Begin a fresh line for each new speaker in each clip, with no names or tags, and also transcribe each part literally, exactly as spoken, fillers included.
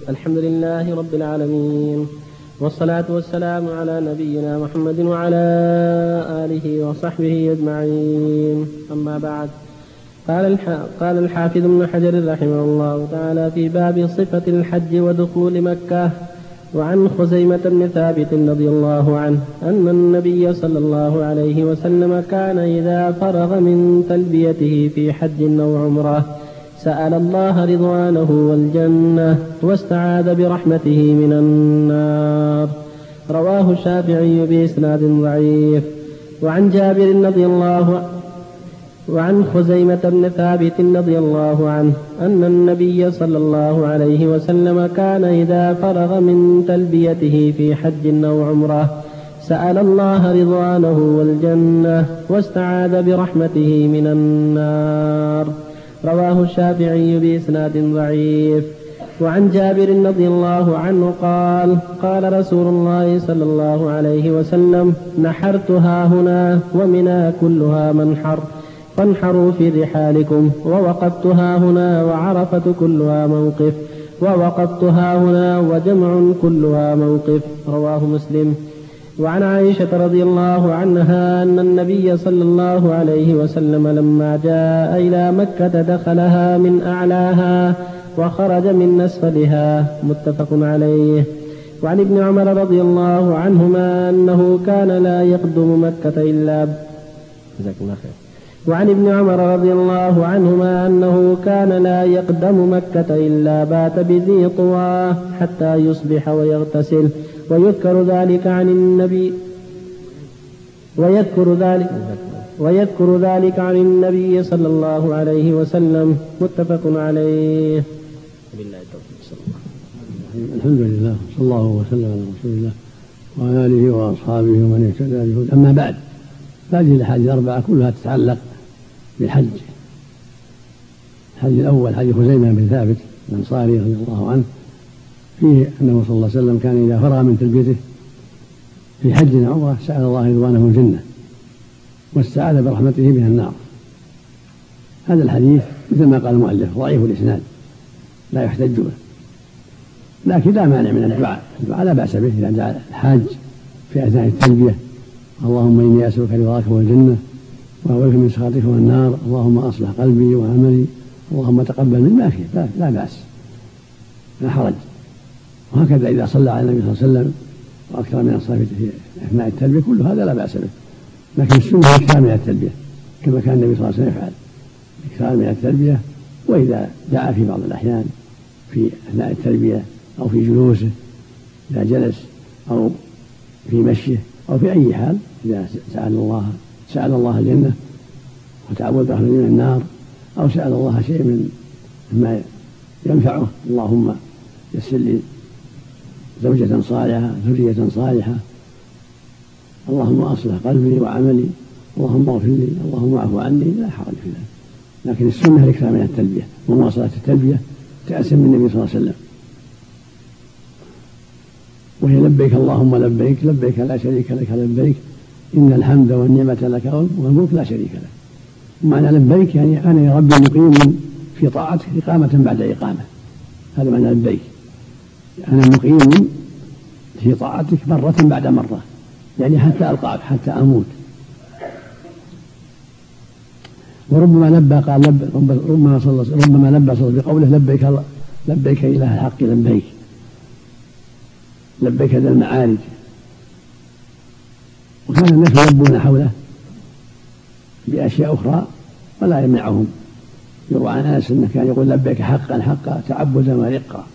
الحمد لله رب العالمين، والصلاة والسلام على نبينا محمد وعلى آله وصحبه أجمعين. أما بعد، قال قال الحافظ ابن حجر رحمه الله تعالى في باب صفة الحج ودخول مكة: وعن خزيمة بن ثابت رضي الله عنه أن النبي صلى الله عليه وسلم كان إذا فرغ من تلبيته في حج أو عمرة سأل الله رضوانه والجنة واستعاذ برحمته من النار. رواه الشافعي بإسناد ضعيف. وعن جابر رضي الله عنه وعن خزيمة بن ثابت رضي الله عنه أن النبي صلى الله عليه وسلم كان إذا فرغ من تلبيته في حج أو عمرة سأل الله رضوانه والجنة واستعاذ برحمته من النار. رواه الشافعي بإسناد ضعيف. وعن جابر رضي الله عنه قال: قال رسول الله صلى الله عليه وسلم: نحرتها هنا ومنى كلها منحر، فانحروا في رحالكم. ووقفتها هنا وعرفة كلها موقف، ووقفتها هنا وجمع كلها موقف. رواه مسلم. وعن عائشة رضي الله عنها أن النبي صلى الله عليه وسلم لما جاء إلى مكة دخلها من أعلاها وخرج من أسفلها. متفق عليه. وعن ابن عمر رضي الله عنهما أنه كان لا يقدم مكة إلا جزاك الله خير. وعن ابن عمر رضي الله عنهما أنه كان لا يقدم مكة إلا بات بذي طوى حتى يصبح ويغتسل، ويذكر ذلك عن النبي ويذكر ذلك ويذكر ذلك عن النبي صلى الله عليه وسلم. متفق عليه.
الحمد لله، صلى الله وسلم على رسول الله وعلى آله وأصحابه ومن اهتدى بهداه. أما بعد، هذه الأحاديث الأربعة كلها تتعلق بالحج. الحج الأول حديث خزيمة بن ثابت الأنصاري رضي الله عنه، فيه أنه صلى الله عليه وسلم كان إذا فرغ من تلبيته في حج أو عمرة سأل الله رضوانه الجنة واستعاذ برحمته من النار. هذا الحديث مثل ما قال المؤلف ضعيف الإسناد لا يحتج به، لكن لا مانع من الدعاء. الدعاء لا بأس به إذا دعا الحاج في أثناء التلبية: اللهم إني أسألك رضاك والجنة وأعوذ بك من سخطك والنار، اللهم أصلح قلبي وعملي، اللهم تقبل مني. ما فيه، لا, لا بأس، لا حرج. وهكذا إذا صلى على النبي صلى الله عليه وسلم وأكثر من الصلاة في أثناء التلبية كل هذا لا بأس به، لكن السنة إكثار من التلبية كما كان النبي صلى الله عليه وسلم يفعل، إكثار من التلبية. وإذا دعا في بعض الأحيان في أثناء التلبية أو في جلوسه إذا جلس أو في مشيه أو في أي حال، إذا سأل الله سأل الله الجنة وتعوذ برحمته من النار أو سأل الله شيء من ما ينفعه: اللهم يسر لي زوجة صالحة ذرية صالحة، اللهم أصلح قلبي وعملي، اللهم اغفر لي، اللهم اعف عني، لا حرج في ذلك. لكن السنة الإكثار من التلبية ومواصلة التلبية تأسم من النبي صلى الله عليه وسلم، وهي لبيك اللهم لبيك لبيك لا شريك لك لبيك إن الحمد والنعمة لك والملك لا شريك لك. ومعنى لبيك يعني أنا يا ربي مقيم في طاعتك إقامة بعد إقامة، هذا معنى لبيك، أنا مقيم في طاعتك مرة بعد مرة، يعني حتى ألقاك حتى أموت. وربما لبى قال لب ربما صلى ربما لبى صلى بقوله لبيك لبيك إله الحق لبيك لبيك ذا المعارج. وكان الناس يلبون حوله بأشياء أخرى ولا يمنعهم. يروى عن أنس أنه كان يقول لبيك حقا حقا تعبدا ورقا.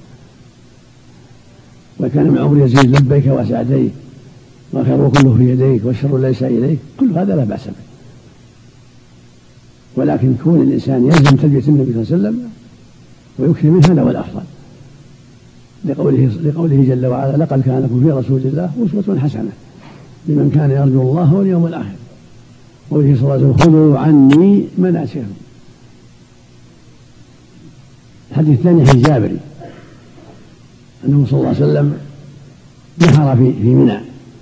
وكان من عمر يزيد لبيك وسعديك والخير كله في يديك والشر ليس إليك. كل هذا لا بأس به، ولكن كون الإنسان يلزم تلبية النبي صلى الله عليه وسلم ويكثر منها هذا هو الأفضل، لقوله, لقوله جل وعلا: لقد كان لكم في رسول الله أسوة حسنة لمن كان يرجو الله واليوم الآخر. قوله صلى الله عليه وسلم: خذوا عني مناسككم. الحديث الثاني حديث جابر أنه صلى الله عليه وسلم نحر في, في منى،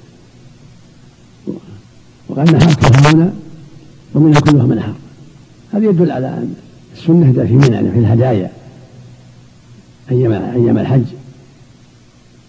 وقال نحرتها هنا ومنها كلها منحر. هذا يدل على أن السنة في منى في الهدايا أيام أيام الحج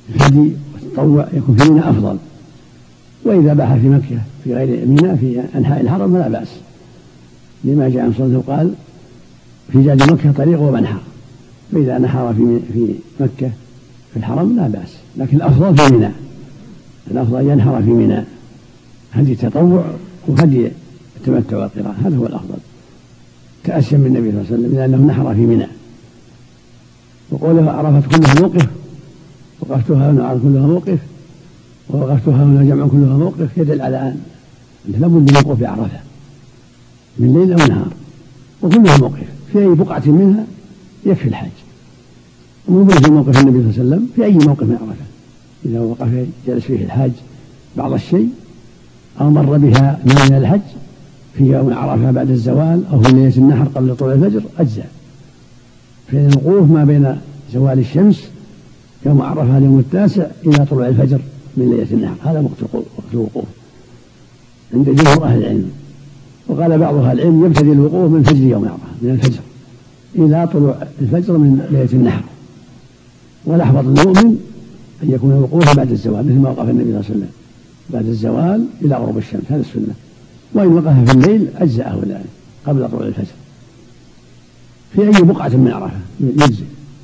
الهدي والتطوع يكون في منى أفضل. وإذا باح في مكة في غير منى في أنحاء الحرم فلا بأس، لما جاء عن صلى قال في جاد مكة طريق ومنحر، فإذا نحر في في مكة في الحرم لا بأس، لكن الأفضل في منى، الأفضل ينحر في منى هدي التطوع وهدي التمتع والقراءة، هذا هو الأفضل تأسيا من النبي صلى الله عليه وسلم لأنه نحر في منى. وقوله عرفت كلها موقف، وقفتها هنا كلها موقف، ووقفتها هنا جمع كلها موقف، يدل على أن لابد من وقوف عرفة من ليل أو نهار، وكلها موقف في أي بقعة منها يكفي الحج. ومن في موقف النبي صلى الله عليه وسلم في أي موقف من عرفة، إذا وقف جلس فيه الحاج بعض الشيء أو مر بها من الحج في يوم عرفة بعد الزوال أو في ليلة النحر قبل طلوع الفجر أجزاء. فإن الوقوف ما بين زوال الشمس يوم عرفة اليوم التاسع إلى طلوع الفجر من ليلة النحر، هذا وقت الوقوف عند جمهور أهل العلم. وقال بعض أهل العلم يبتدي الوقوف من فجر يوم عرفة، من الفجر إلى طلوع الفجر من ليلة النحر. والأحوط للمؤمن أن يكون الوقوف بعد الزوال مثل ما وقف النبي صلى الله عليه وسلم بعد الزوال إلى غروب الشمس، هذا السنة. وإن وقف في الليل أجزأه ذلك قبل طلوع الفجر في أي بقعة من عرفة يجزئ.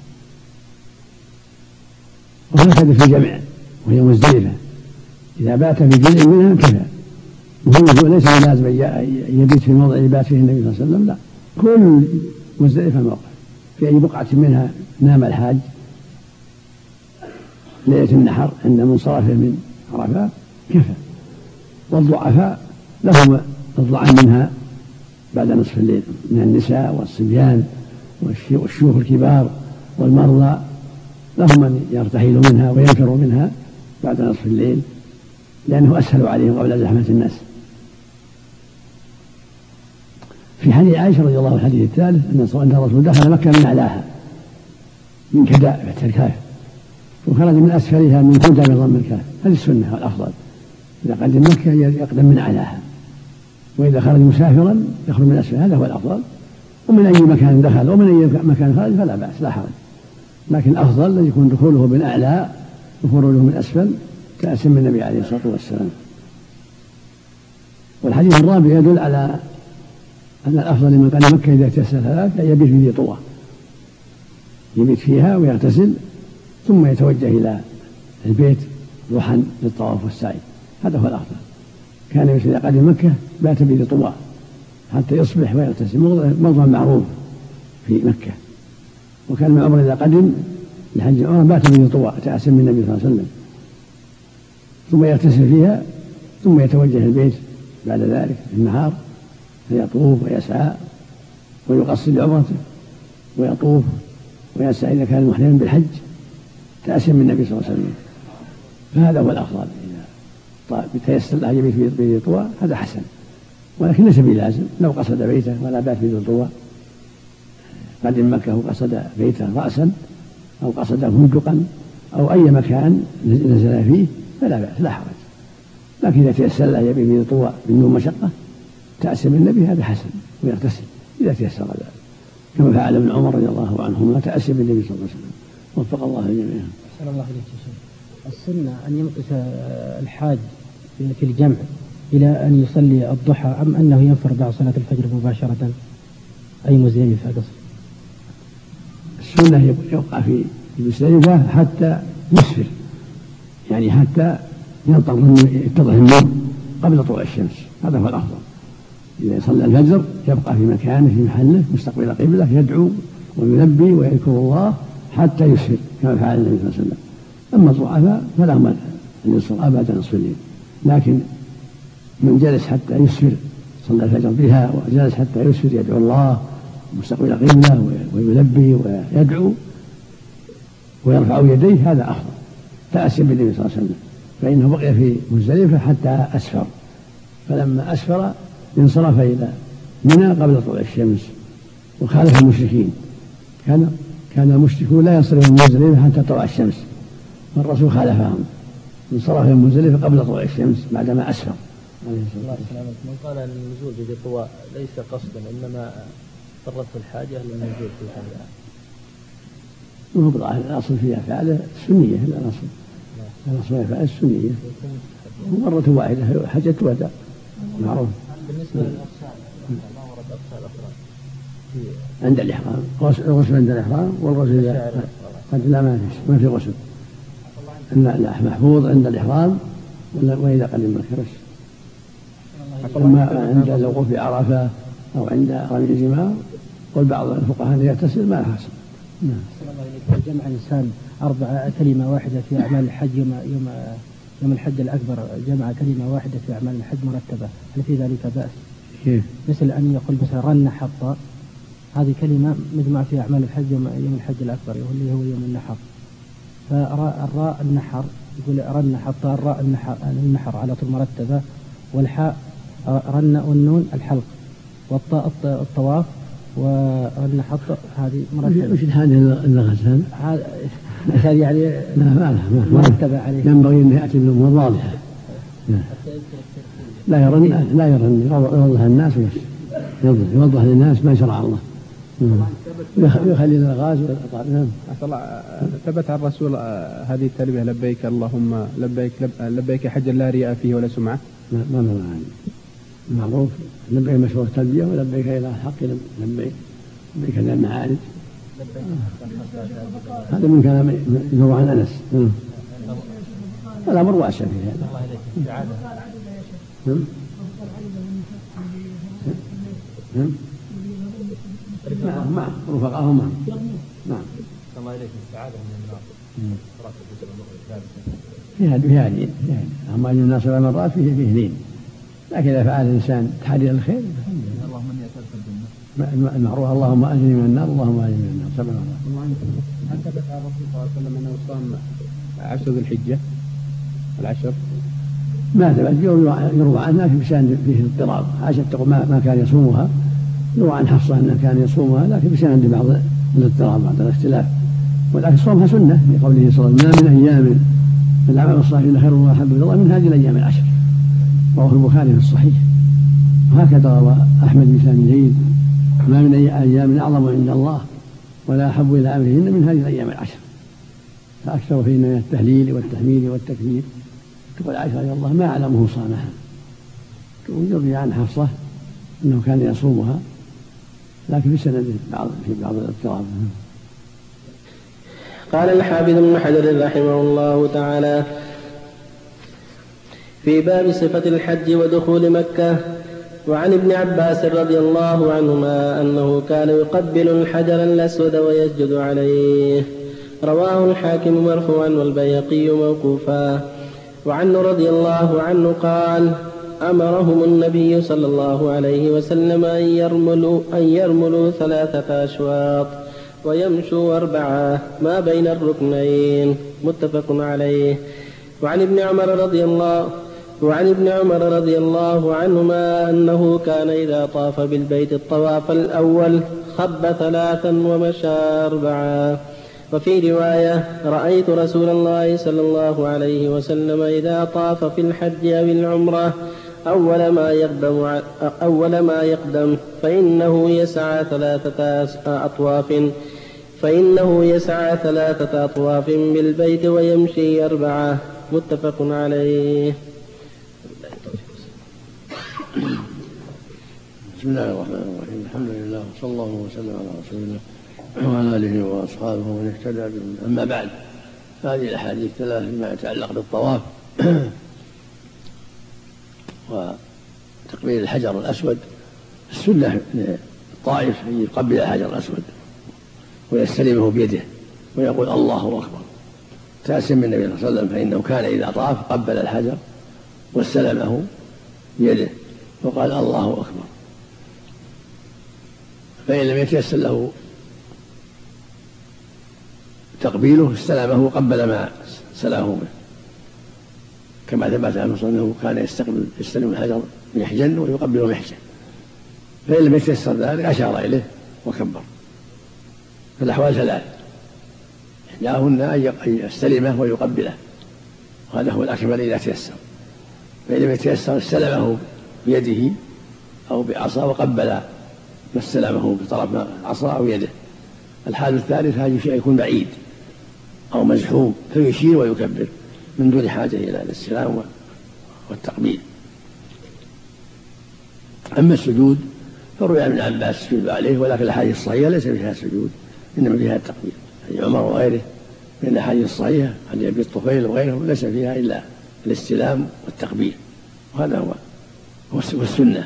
وهكذا في جمع وهي مزدلفة، إذا بات في جزء منها كفى، وهو ليس لازم أن يبيت في موضع يبات فيه النبي صلى الله عليه وسلم، لا، كل مزدلفة موقف في أي بقعة منها نام الحاج ليلة النحر عند منصرفه من عرفات كفى. والضعفاء لهم الضعن منها بعد نصف الليل من النساء والصبيان والشيوخ الكبار والمرضى، لهم من يرتحلوا منها وينفروا منها بعد نصف الليل لأنه أسهل عليهم قبل زحمة الناس. في حديث عائشة رضي الله عنها الحديث الثالث أن الرسول دخل مكة من أعلاها من كداء فتح الكاف، وخرج من أسفلها من كداء بضم الكاف، هذه السنة والأفضل. إذا قدم مكة يقدم من أعلاها، وإذا خرج مسافرا يخرج من أسفلها، هذا هو الأفضل. ومن أي مكان دخل ومن أي مكان خرج فلا بأس، لا حرج، لكن الأفضل أن يكون دخوله من أعلى وخروجه من أسفل كأسم من النبي عليه الصلاة والسلام. والحديث الرابع يدل على أن الأفضل لمن قدم مكة إذا اغتسل ثلاث أن يبيت في طوى، يبيت فيها ويغتسل ثم يتوجه إلى البيت ضحى للطواف والسعي، هذا هو الأفضل. كان إذا قدم مكة بات في طوى حتى يصبح ويغتسل، موضع معروف في مكة. وكان من عمر إذا قدم لحج العمرة بات في طوى تأسم من النبي صلى الله عليه وسلم، ثم يغتسل فيها ثم يتوجه البيت بعد ذلك في النهار فيطوف ويسعى ويقصد عمرته ويطوف ويسعى إذا كان محرما بالحج تأسم من النبي صلى الله عليه وسلم، فهذا هو الأفضل. إذا بتيسر له يبيت في طوى هذا حسن، ولكن ليس بلازم. لو قصد بيته ولا بات في طوى قدم مكة وقصد بيته رأسا أو قصد فندقا أو أي مكان نزل فيه فلا بأس، لا حرج. لكن إذا تيسر له يبيت في طوى بدون مشقة تأسم النبي هذا حسن، ويغتسل إذا تيسر ذلك، كما فعل ابن عمر رضي الله عنهما تأسم النبي صلى الله عليه وسلم، وفق الله جميعا.
أحسن الله إليك يا شيخ. السنة أن يمكث الحاج في الجمع إلى أن يصلي الضحى أم أنه ينفر بعد صلاة الفجر مباشرة أي مزدلفة قصر؟
السنة يبقى في المزدلفة حتى يسفر، يعني حتى يتضح النور قبل طلوع الشمس، هذا هو الأفضل. إذا صلى الفجر يبقى في مكانه في محله مستقبل قبله يدعو ويلبي ويذكر الله حتى يسفر كما فعل النبي صلى الله عليه وسلم. أما الضعفاء فلا مانع أن يصلى بعد نصف الليل، لكن من جلس حتى يسفر صلى الفجر بها وجلس حتى يسفر يدعو الله مستقبل قبله ويلبي ويدعو ويرفع يديه هذا أفضل تأسم بالنبي صلى الله عليه وسلم، فإنه بقي في مزدلفة حتى أسفر، فلما أسفر انصرف إلى منى قبل طلوع الشمس وخالف المشركين. كان كان المشركون لا ينصرفون من مزدلفة حتى طلوع الشمس، والرسول خالفهم انصرف من مزدلفة قبل طلوع الشمس بعدما أسفر.
الله يسلمك. من قال أن النزول في طوى ليس قصدا إنما اضطرته الحاجة للنزول في هذا،
وهو الأصل في أفعاله السنية، لا الأصل الصفة السنية مرة واحدة حجة وداع معروف.
بالنسبة للأغسال ما ورد أغسال أخرى
عند الإحرام، الغسل عند الإحرام والغسل قد لا ما فيش ما في غسل. لا لا محفوظ عند الإحرام وإذا قدم مكة بس. أما عند الوقوف في عرفة أو عند رمي الجمار والبعض الفقهاء يغتسل ما حصل.
نعم. جمع الإنسان أربع كلمة واحدة في أعمال الحج يوم يوم يوم الحج الأكبر، جمع كلمة واحدة في أعمال الحج مرتبة، هل في ذلك بأس؟
كيف؟
مثل أن يقول مثلا رن حط، هذه كلمة مجمع في أعمال الحج يوم الحج الأكبر اللي هو يوم النحر، فالراء النحر يقول رن حط، الراء النحر, النحر على طول مرتبة، والحاء رن والنون الحلق، والطاء الطواف، ورن حط هذه مرتبة.
وش هذه اللغة
هذه يعني
لا
مرتبة عليه،
ينبغي أن يأتي بالأمور واضحة. لا يرن لا يرن يوضح الناس بس يوضح للناس ما شرع الله، يخلي الغاز والأطعام.
ثبت عن الرسول هذه التلبية لبيك اللهم لبيك لبيك حجا لا رياء فيه ولا سمعة؟
ما ما معنى معروف لبيك مشروع التلبية ولبيك إلى الحق لبيك لبيك إلى المعارج. هذا من كلام يروى عن أنس. الأمر واسع في هذا. نعم نعم رفقاهم معهم. نعم.
الله إليك السعادة من النار.
في هذه في هذه أما أن الناس سبع مرات فيه فيه لين، لكن إذا فعل الإنسان تحري الخير
اللهم إني أسألك الجنة
المعروف اللهم أجرني من النار اللهم أجرني من النار سبع مرات.
هل ثبت عن الرسول صلى الله عليه وسلم أنه صام عشر ذي الحجة العشر؟
ما ثبت يروى عنها في بسند فيه اضطراب. عائشة تقول ما كان يصومها، يروى عن حفصة أنه كان يصومها لكن بسند بعض الاضطراب بعض الاختلاف، ولكن صومها سنة لقوله صلى الله عليه وسلم ما من أيام العمل الصالح خير وأحب إلى الله من هذه الأيام العشر، رواه البخاري في الصحيح. وهكذا روى أحمد بن جيد ما من أيام أعظم عند الله ولا أحب إلى أمرهن من هذه الأيام العشر، فأكثر فينا من التهليل والتحميد والتكبير. تقول عائشة رضي الله ما أعلمه صامها، ويروي عن حفصة أنه كان يصومها لكن في سند بعض في بعض الاضطراب.
قال الحافظ ابن حجر رحمه الله تعالى في باب صفة الحج ودخول مكة: وعن ابن عباس رضي الله عنهما أنه كان يقبل الحجر الأسود ويسجد عليه، رواه الحاكم مرفوعا والبيهقي موقوفا. وعنه رضي الله عنه قال: أمرهم النبي صلى الله عليه وسلم أن يرملوا, أن يرملوا ثلاثة أشواط ويمشوا أربعة ما بين الركنين، متفق عليه. وعن ابن عمر رضي الله وعن ابن عمر رضي الله عنهما أنه كان إذا طاف بالبيت الطواف الأول خب ثلاثا ومشى أربعة. وفي رواية: رأيت رسول الله صلى الله عليه وسلم إذا طاف في الحج أو العمرة أول ما يقدم, أول ما يقدم فإنه يسعى ثلاثة أطواف فإنه يسعى ثلاثة أطواف بالبيت ويمشي أربعة، متفق عليه.
بسم الله الرحمن الرحيم. الحمد لله وصلى الله وسلم على رسول الله وعلى آله وأصحابه ومن اهتدى بهداهم. أما بعد، هذه الأحاديث ثلاث فيما يتعلق بالطواف وتقبيل الحجر الأسود. السنة للطائف أن يقبل الحجر الأسود ويستلمه بيده ويقول الله أكبر تأسم من النبي صلى الله عليه وسلم، فإنه كان إذا طاف قبل الحجر واستلمه بيده وقال الله أكبر، فإن لم يتيسر له تقبيله استلمه وقبل ما سلاه به، كما ثبت عنه أنه كان يستقبل يستلم الحجر محجن ويقبله محجن، فإن لم يتيسر ذلك أشار إليه وكبر. فالأحوال ثلاث: إحداهن أن يستلمه ويقبله، وهذا هو الأكمل إذا تيسر، فإن لم يتيسر استلمه بيده أو بعصا وقبل ما استلمه بطرف العصا أو يده. الحال الثالث هذا شيء يكون بعيد أو مزحوم فيشير ويكبر، من دون حاجة إلى الاستلام والتقبيل. أما السجود فروي عن ابن عباس السجود عليه، ولكن الأحاديث الصحيحة ليس فيها سجود، إنما فيها التقبيل. حديث عمر وغيره من الأحاديث الصحيحة حديث أبي الطفيل وغيره ليس فيها إلا الاستلام والتقبيل، وهذا هو هو السنة.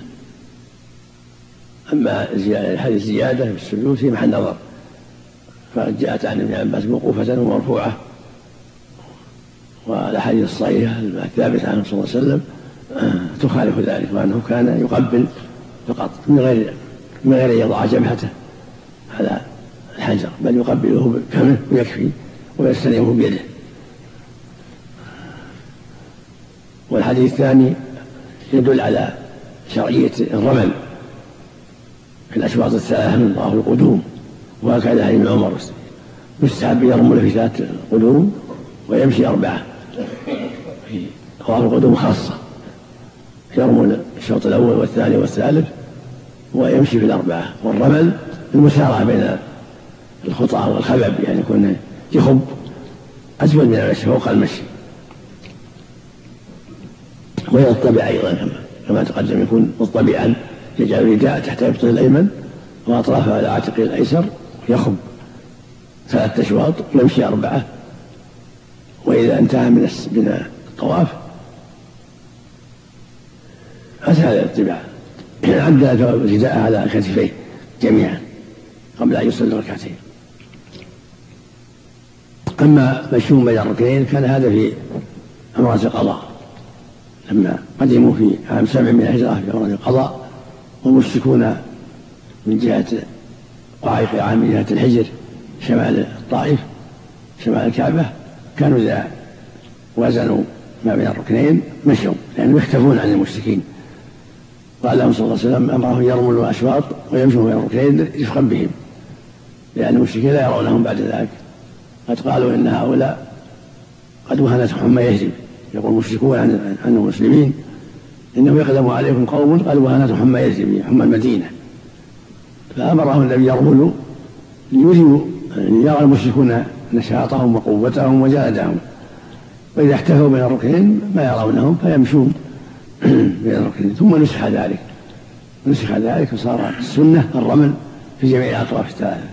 أما الحديث زيادة في السجود في محل نظر، فقد جاءت عن ابن عباس موقوفة ومرفوعة، والأحاديث الصحيحة الثابتة عنه صلى الله عليه وسلم تخالف ذلك، وأنه كان يقبل فقط من غير من غير أن يضع جبهته على الحجر، بل يقبله بفمه ويكفي ويستلمه بيده. والحديث الثاني يدل على شرعية الرمل في الأشواط الثلاثة من طواف القدوم، وهكذا حديث ابن عمر يستحب يرمل في ثلاث قدوم ويمشي أربعة في طواف القدوم خاصة، يرمل الشوط الأول والثاني والثالث ويمشي في الأربعة. والرمل المسارعة بين الخطى والخبب، يعني يكون يخب أسفل من المشي فوق المشي، ويطبع أيضا كما كما تقدم، يكون مطبعا يجعل الرداء تحت إبطه الأيمن وأطرافه على عاتقه الأيسر، يخب ثلاثة أشواط يمشي أربعة. وإذا انتهى من الطواف أسهل الاتباع، عدل الرداء على كتفيه جميعا قبل أن يصلي ركعتين. أما مشيهم بين الركعتين كان هذا في عمرة القضاء، لما قدموا في عام سبع من الهجرة في عمرة القضاء والمشركون من جهة قعيق عام من جهة الحجر شمال الطائف شمال الكعبة، كانوا إذا وزنوا ما بين الركنين مشوا، لأنهم يختفون عن المشركين. قال لهم صلى الله عليه وسلم أمرهم يرملوا الأشواط ويمشوا بين الركنين رفقا بهم، لأن المشركين لا يرونهم بعد ذلك. قد قالوا إن هؤلاء قد وهنت حمى يثرب، يقول المشركون عن المسلمين إنه يقدم عليكم قوم قد وهنت حمى يثرب، حمى المدينة. فأمرهم الذي يرملوا ليذهبوا يرى المشركون نشاطهم وقوتهم وجهدهم، وإذا احتفوا بين الركنين ما يرونهم فيمشون بين الركنين. ثم نسخ ذلك نسخ ذلك وصار السنة الرمل في جميع الأطراف الثلاثة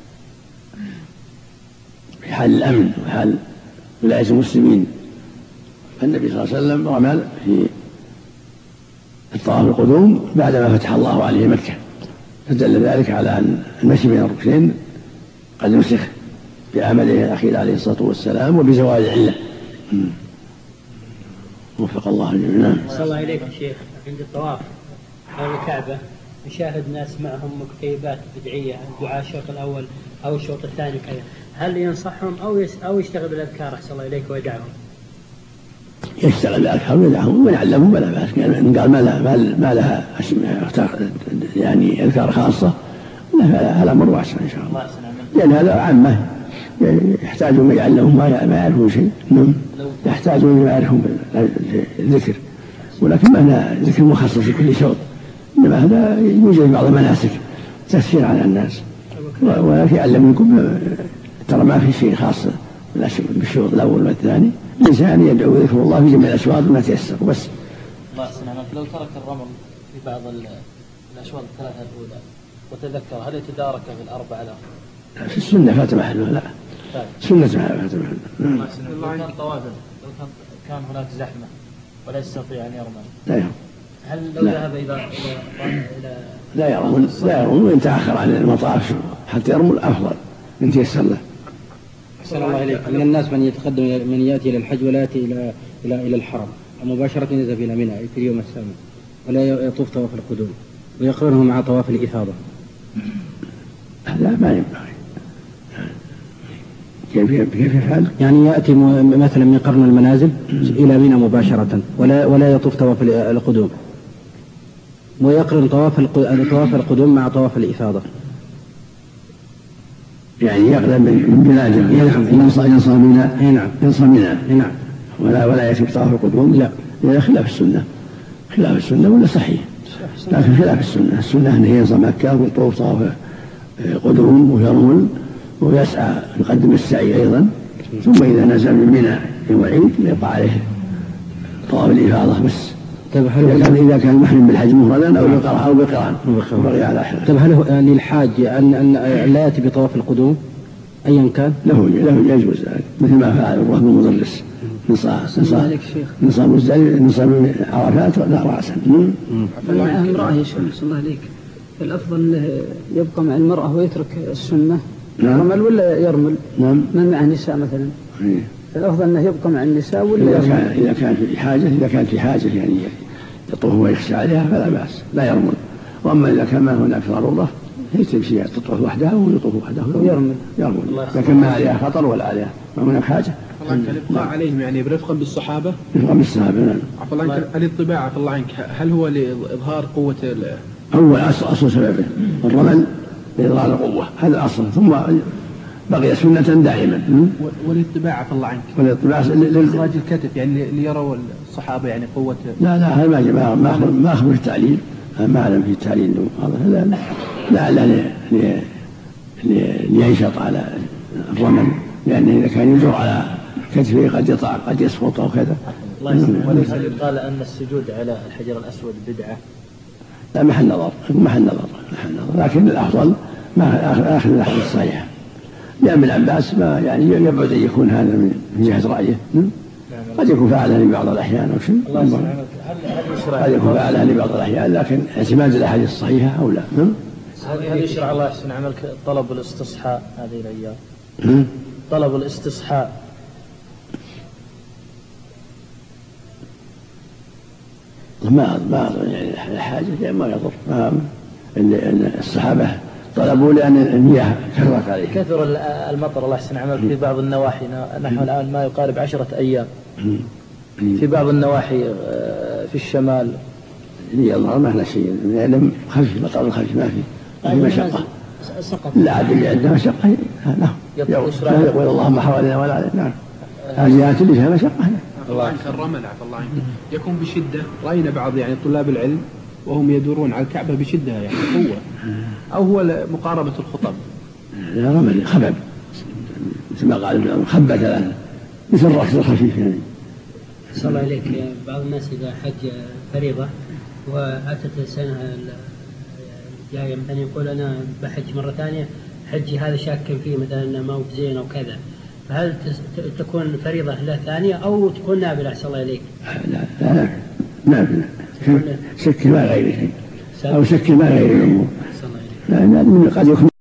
في حال الأمن وحال ولاية المسلمين. النبي صلى الله عليه وسلم رمل في الطواف القدوم بعدما فتح الله عليه مكة، فدل ذلك على أن المشي بين الركنين قد نسخ بعمله الأخير عليه الصلاة والسلام وبزوال العلة. وفق الله الجميع.
صلى الله إليكم شيخ، عند الطواف حول الكعبة نشاهد ناس معهم مكتيبات بدعية، الدعاء الشوط الأول أو الشوط الثاني كذا، هل ينصحهم أو يس أو يشتغل بالأذكار أحسن الله إليك ويدعهم؟
يشتغل بالأذكار ويدعهم ويعلمهم ولا بأس، يعني قال ما لها ما لها يعني أذكار خاصة، هذا أمر واسع إن شاء الله، لأن هذا عامة يحتاجون من يعلمهم ما يعرفون شيء، يحتاجون من يعرفون الذكر، ولكن ما ذكر مخصص لكل شوط، إنما هذا يوجد بعض المناسك تسهيل على الناس، ولكن يعلمكم ترى ما في شيء خاص بالشوط الأول والثاني، الإنسان يدعو ذكر الله في جميع الأشواط ما تيسر بس.
الله يسلمك، لو ترك الرمل في بعض الأشواط الثلاثة الأولى وتذكر هل يتدارك في الأربعة الأخرى؟
في السنة فات محله، لا سنة فات محله.
لو كان طوافا لو كان كان هناك زحمة ولا يستطيع أن يرمل
لا يرمل،
هل لو ذهب إلى إلى
لا يرمل لا يرمل وإن تأخر عن المطاف حتى يرمل أفضل من تيسر له.
أحسن الله إليك. من الناس من يتقدم من يأتي إلى الحج ولا يأتي إلى إلى إلى الحرم مباشرة يذهب إلى منى في اليوم السابع ولا يطوف طواف القدوم ويقرنه مع طواف الإفاضة.
لا ما ينبغي. كيف كيف يفعل؟
يعني يأتي مثلا من قرن المنازل إلى منى مباشرة ولا ولا يطوف طواف القدوم ويقرن طواف طواف القدوم مع طواف الإفاضة.
يعني يقدم من بلاده ينصى منى
نعم
ينصى منى
نعم
ولا ولا يأتي بطواف القدوم، لا هذا خلاف السنة خلاف السنة ولا صحيح، لكن خلاف السنة السنة أنه ينصى مكة ويطوف طواف قدوم ويرمل ويسعى يقدم السعي أيضا، ثم إذا نزل من منى يوم العيد يقع عليه طواف الإفاضة بس.
طيب هل
إذا كان إذا كان محرم بالحج مفردا أو بقران أو بقران بقي على حاله.
طيب هل للحاج أن أن لا يأتي بطواف القدوم أيا كان؟
له له يجوز ذلك مثل ما فعل الرهب المدرس نصاب نصاب نصاب مزدلفة نصاب عرفات لا رأسا.
معه امرأة يا شيخ صلى الله عليك، الأفضل أنه يبقى مع المرأة ويترك السنة يرمل ولا يرمل؟
نعم.
من معه نساء مثلا الأفضل أنه يبقى مع النساء ولا
إذا كان إذا كان في حاجة إذا كان في حاجة يعني يطوف ويخشى عليها فلا بأس لا يرمل. وأما إذا كان ما هناك ضرورة هي تمشي تطوف وحدها ويطوف وحدها
ويرمل
يرمل لكن ما عليها خطر ولا عليها ما هناك حاجة.
الإبقاء عليهم يعني برفقا بالصحابة.
برفقا بالصحابة. نعم.
عفوا الله عنك الاتباع عفوا الله عنك هل هو لإظهار قوة
أول أصل أصل سببه الرمل لإظهار القوة هذا الأصل ثم بقي سنة دائما.
والاتباع عفوا الله عنك
والاتباع
لإخراج الكتف يعني ليروا الصحابة يعني قوة.
لا لا هذا ما ما ما أخبر التعليل ما أعلم في التعليل هذا لا لا لا لينشط على الرمل لأنه إذا كان يدور على كتفه قد يطع قد يسقط أو كذا.
وليس قال أن السجود على الحجر الأسود بدعة.
لا محل نظر محل نظر محل نظر لكن الأفضل ما آخر الأحاديث الصحيحة. لأن ابن عباس ما يعني يبعد أن يكون هذا من جهة رأيه قد يكون فعله لبعض الأحيان أو شيء قد يكون فعله لبعض الأحيان لكن اعتماد الأحاديث الصحيحة أو لا.
هل يشرع الله يحسن عملك طلب الاستصحاء هذه الأيام؟ طلب الاستصحاء
ما ما يعني حاجة يعني ما يضر ما الصحابة طلبوا لأن المياه كثرت عليه.
كثر المطر الله يحسن عملك في بعض النواحي نحن الآن ما يقارب عشرة أيام في بعض النواحي في الشمال
لي الله ما هنا شيء لم خفي مطر خفي ما في ما في مشقة لا عاد اللي عنده مشقة يقول اللهم حوالينا ولا علينا. نعم هذه اللي فيها مشقة.
الله عنك الرمل عفى الله عنك يكون بشدة رأينا بعض يعني طلاب العلم وهم يدورون على الكعبة بشدة يعني قوة أو هو مقاربة الخطب.
لا رمل خبب مثل ما قال خبة ثلاثة مثل الركض الخفيف يعني.
صلى الله عليك بعض الناس إذا حج فريضة وأتت السنة الجاية مثلا يقول أنا بحج مرة ثانية حجي هذا شاك فيه مثلا موت زين أو كذا فهل تكون فريضة له ثانية أو تكون نافلة أحسن الله إليك؟
لا لا نافلة شك ما غير شيء أو شك ما غير الأمور. لا قد يكون